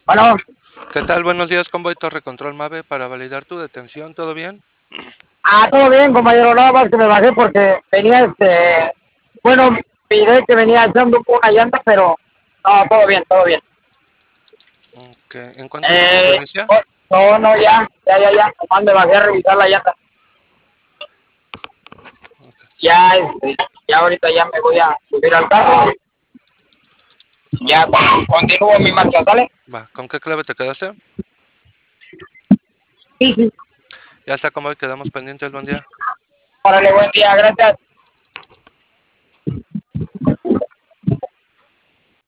Bueno, ¿Qué tal? Buenos días, Convoy Torre Control Mave para validar tu detención. ¿Todo bien? todo bien, compañero, nada más que me bajé porque venía, bueno, miré que venía echando una llanta, pero no, todo bien, todo bien. Ok. ¿Encuentras tu licencia? No, ya, nomás me bajé a revisar la llanta. Ya, ya ahorita ya me voy a subir al carro, ya continúo mi marcha, ¿sale? Va, ¿con qué clave te quedaste? Sí, sí, Ya está, Convoy, quedamos pendientes. Buen día. órale, buen día, gracias.